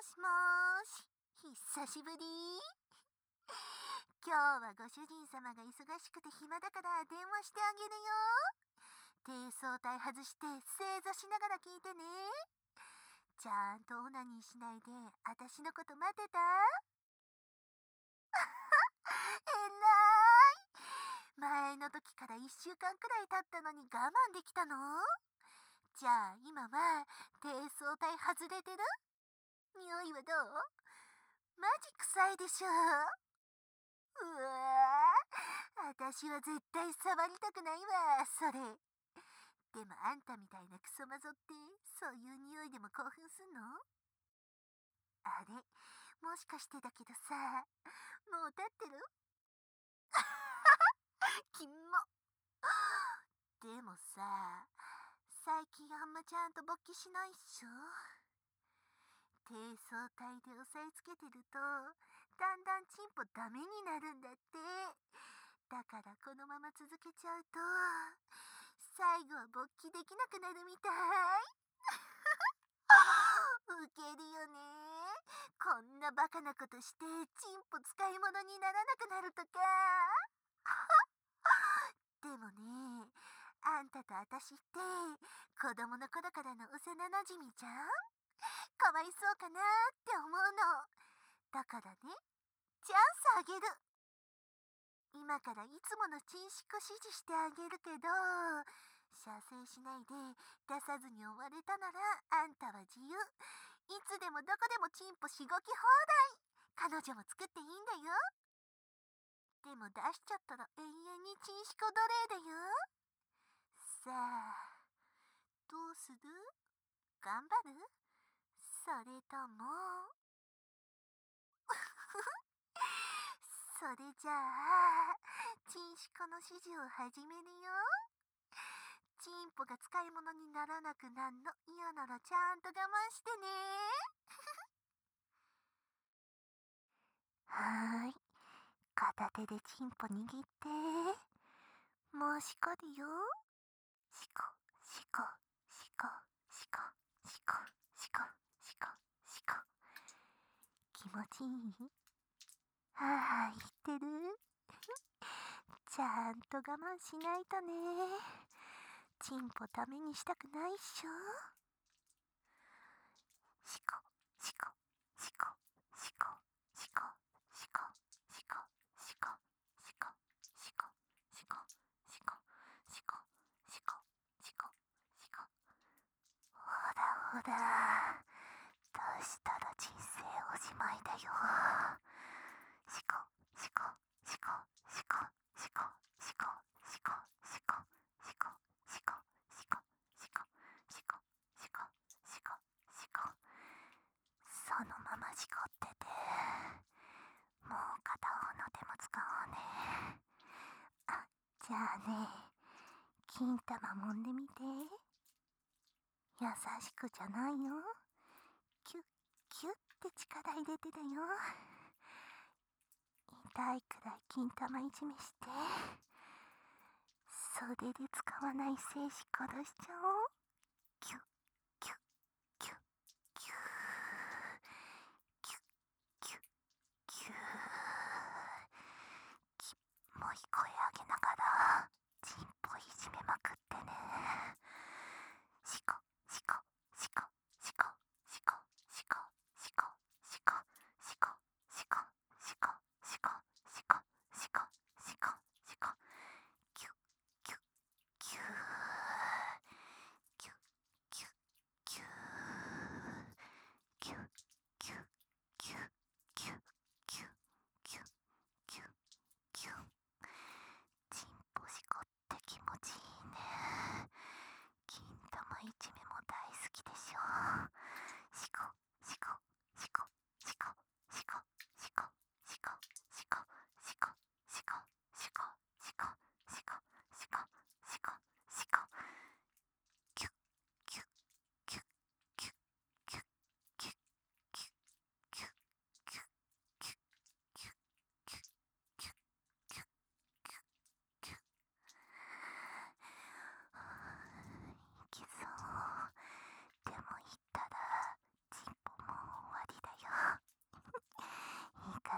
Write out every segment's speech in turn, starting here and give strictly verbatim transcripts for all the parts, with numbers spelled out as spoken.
しもーし、久しぶり。今日はご主人様が忙しくて暇だから電話してあげるよ。低層体外して正座しながら聞いてね。ちゃんとオナニーしないで私のこと待ってた？えらい。前の時からいっしゅうかんくらい経ったのに我慢できたの？じゃあ今は低層体外れてる？匂いはどう？マジ臭いでしょ。うわぁ、私は絶対触りたくないわ、それ。でもあんたみたいなクソマゾってそういう匂いでも興奮すんの？あれ、もしかしてだけどさ、もう立ってる？キモ。でもさ、最近あんまちゃんと勃起しないっしょ。低層体で押さえつけてるとだんだんチンポダメになるんだって。だからこのまま続けちゃうと最後は勃起できなくなるみたい。ウケるよね。こんなバカなことしてチンポ使い物にならなくなるとか。でもね、あんたとあたしって子供の頃からの幼なじみじゃん。かわいそうかなって思うの。だからね、チャンスあげる。今からいつものチンシコ指示してあげるけど、射精しないで出さずに終われたならあんたは自由。いつでもどこでもチンポしごき放題。彼女も作っていいんだよ。でも出しちゃったら永遠にチンシコ奴隷だよ。さあ、どうする？頑張る？それともそれじゃあ、チンシコの指示を始めるよ。チンポが使い物にならなくなるの嫌ならちゃんと我慢してね。はーい。片手でチンポ握って。もうしこるよ。しこ、しこ、しこ、しこ、しこ、しこ、しこ、しこ。気持ちいい？はぁ、言ってる？ちゃんと我慢しないとね。チンポダメにしたくないっしょ。しこ、しこ、しこ、しこ、しこ、しこ、しこ、しこ、しこ、しこ、しこ、しこ、しこ、しこ、しこ、しこ。ほらほら、出したら人生おしまいだよ。しこ、しこ、しこ、しこ、しこ、しこ、しこ、しこ、しこ、しこ、しこ、しこ、しこ、しこ、しこ、しこ。そのまましこってて。もう片方の手も使おうね。あ、じゃあね、金玉揉んでみて。優しくじゃないよ。キュッキュッって力入れてだよ。痛いくらい金玉いじめして、袖で使わない精子殺しちゃおう。キュッキュッキュッキューキュッキュッキュー。きっもい声上げながらチンポいじめまくってね。しこしこしこしこしこしこしこしこしこしこしこしこしこしこしこしこ。キュッキュッキュー。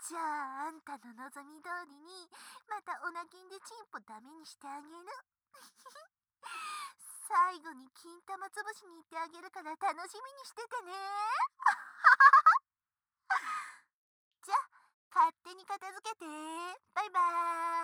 じゃあ、あんたの望み通りに、またオナキンでチンポダメにしてあげる。最後に金玉つぶしに行ってあげるから楽しみにしててね。じゃあ、勝手に片付けて。バイバーイ。